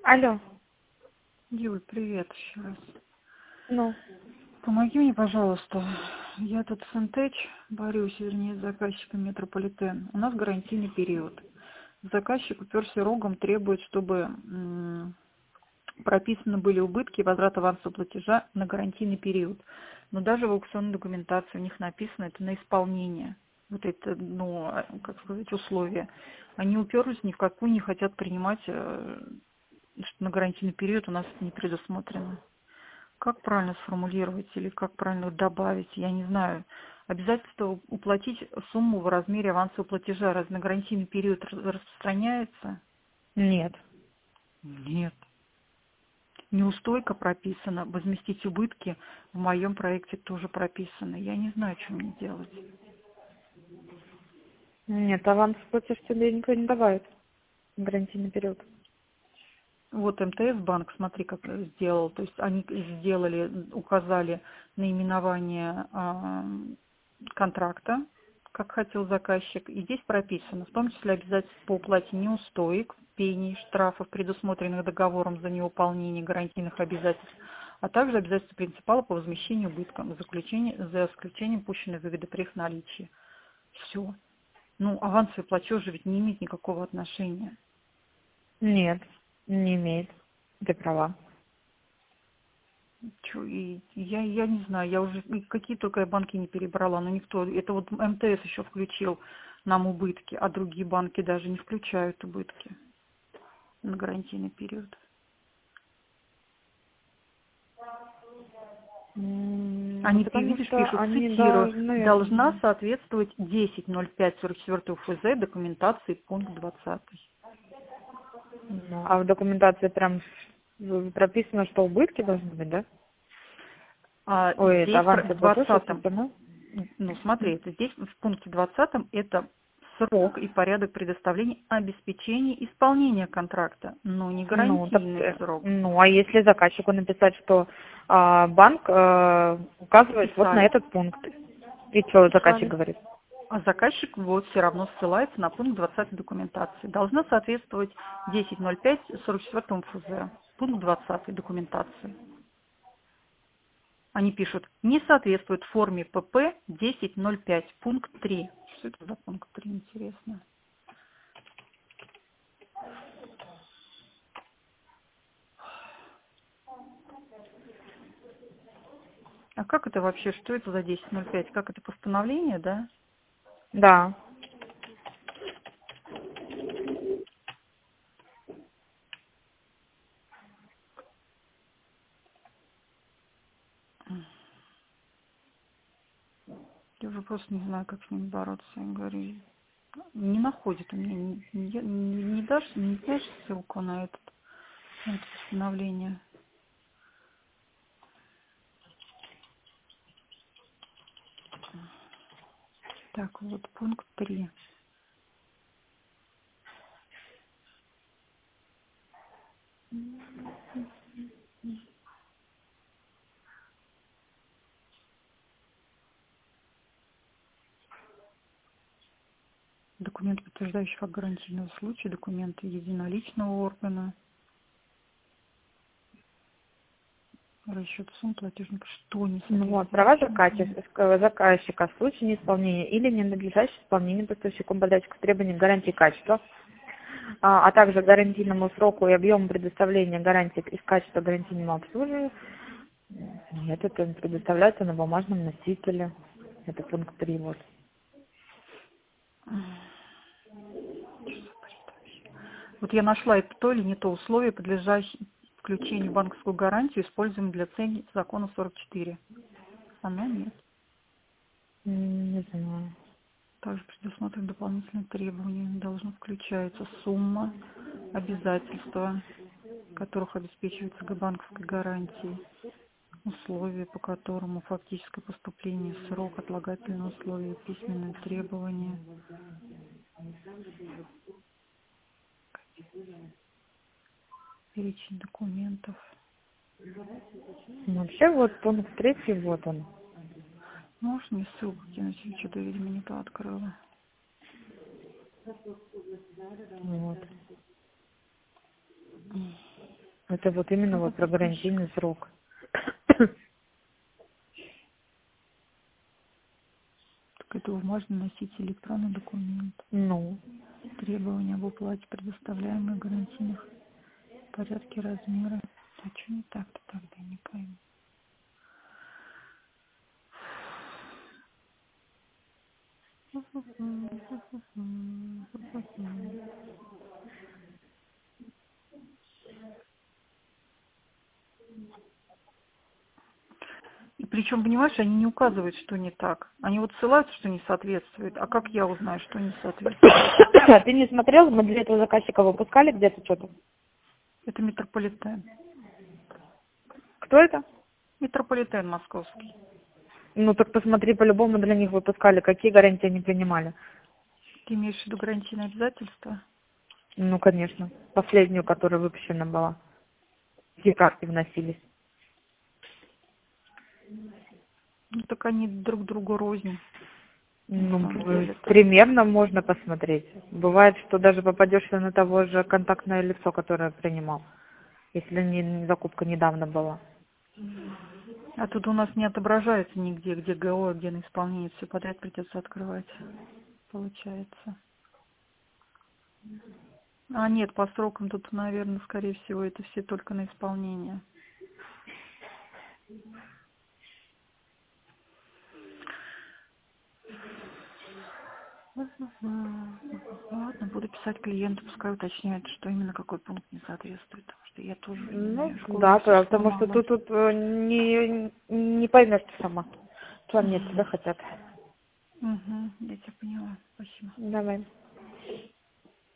Алло, Юль, привет еще раз. ну, Помоги мне, пожалуйста. Я тут с Интеч борюсь, вернее, с заказчиком Метрополитен. У нас гарантийный период. Заказчик уперся рогом, требует, чтобы прописаны были убытки и возврат авансового платежа на гарантийный период. Но даже в аукционной документации у них написано это на исполнение. Вот это, ну, как сказать, условия. Они уперлись, ни в какую не хотят принимать, что на гарантийный период у нас это не предусмотрено. Как правильно сформулировать или как правильно добавить, я не знаю. Обязательство уплатить сумму в размере авансового платежа. Раз на гарантийный период распространяется? нет. Нет. Неустойка прописана, возместить убытки в моем проекте тоже прописано. Я не знаю, что мне делать. Нет, аванс платеж тебе никто не добавит. Гарантийный период. Вот МТС банк, смотри, как сделал. То есть они сделали, указали наименование контракта, как хотел заказчик. И здесь прописано, в том числе обязательства по уплате неустоек, пений, штрафов, предусмотренных договором за невыполнение гарантийных обязательств, а также обязательства принципала по возмещению убытков за исключением пущенной выгоды при их наличии. Все. Ну, авансовый платеж же ведь не имеет никакого отношения. Нет, не имеет. Ты права. Чё, и я не знаю, я уже какие только я банки не перебрала, но никто, это вот МТС еще включил нам убытки, а другие банки даже не включают убытки на гарантийный период. Они, Потому видишь, что пишут, они цитирую, должны... должна соответствовать 10.05.44 ФЗ документации пункт 20. Ну, а в документации прям прописано, что убытки должны быть, да? А Ой, это здесь в авансовый платеж, а все 20, остальное? ну смотри, это здесь в пункте 20 это срок и порядок предоставления обеспечения исполнения контракта, но не Ну, так, гарантийный срок. ну, а если заказчику написать, что банк указывает вот на Написали, этот пункт, и что заказчик написали. говорит? А заказчик вот все равно ссылается на пункт 20 документации. Должна соответствовать 10.05.44 ФЗ. Пункт 20 документации. Они пишут, не соответствует форме ПП 10.05, пункт 3. Что это за пункт 3, интересно? А как это вообще, что это за 10.05? Как это постановление, да? Да. Я уже просто не знаю, как с ним бороться. Я говорю, не находит у меня, не дашь ссылку на это постановление? Так, вот пункт 3. Документ, подтверждающий факт гарантийного случая, документы единоличного органа, расчет сумм, платежник, что не Ну вот, соответствует. права заказчика в случае неисполнения или ненадлежащего исполнения поставщиком подрядчика требований гарантии качества, а также гарантийному сроку и объему предоставления гарантии из качества гарантийному обслуживанию. Нет, это предоставляется на бумажном носителе. Это пункт 3. Вот. Вот я нашла это то или не то условие, подлежащее включению в банковскую гарантию, используемое для целей закона 44. Оно нет. Не знаю. Также предусмотрены дополнительные требования. Должна включаться сумма обязательства, которых обеспечивается банковской гарантией, условия, по которому фактическое поступление, срок, отлагательные условия, письменные требования, перечень документов. Вообще вот пункт 3, вот он. Можешь мне ссылку кинуть? Я что-то, видимо, не то открыла. Вот. Это вот именно вот про гарантийный срок. Так это можно носить электронный документ. Ну. Требования об уплате предоставляемых гарантийных в порядке размера. А что не так-то тогда, не пойму. И причем, понимаешь, они не указывают, что не так. Они вот ссылаются, что не соответствует. А как я узнаю, что не соответствует? А ты не смотрел? Мы для этого заказчика выпускали где-то что-то? Это метрополитен. Кто это? Метрополитен московский. Ну так посмотри, по-любому для них выпускали. Какие гарантии они принимали? Ты имеешь в виду гарантийные обязательства? Ну, конечно. Последнюю, которая выпущена была. Где карты вносились. Ну так они друг другу рознь. Ну, деле-то. примерно можно посмотреть. Бывает, что даже попадешь на того же контактное лицо, которое принимал, если закупка недавно была. А тут у нас не отображается нигде, где ГО, где на исполнение. Все подряд придется открывать. Получается. А нет, по срокам тут, наверное, скорее всего, это все только на исполнение. Ладно, буду писать клиенту, пускай уточняют, что именно какой пункт не соответствует. Потому что я тоже не Ну, знаю, школу да, всё потому что сломала. тут не поймешь ты сама, что они от тебя хотят. Угу, я тебя поняла. Спасибо. Давай.